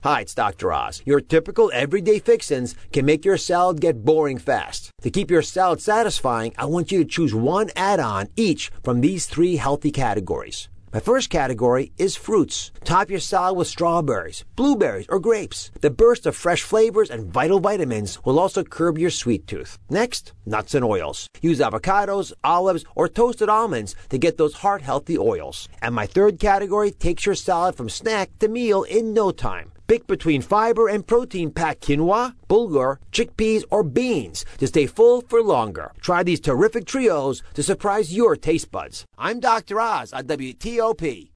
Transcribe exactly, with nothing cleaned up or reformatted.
Hi, it's Doctor Oz. Your typical everyday fixins can make your salad get boring fast. To keep your salad satisfying, I want you to choose one add-on each from these three healthy categories. My first category is fruits. Top your salad with strawberries, blueberries, or grapes. The burst of fresh flavors and vital vitamins will also curb your sweet tooth. Next, nuts and oils. Use avocados, olives, or toasted almonds to get those heart-healthy oils. And my third category takes your salad from snack to meal in no time. Pick between fiber and protein-packed quinoa, bulgur, chickpeas, or beans to stay full for longer. Try these terrific trios to surprise your taste buds. I'm Doctor Oz on W T O P.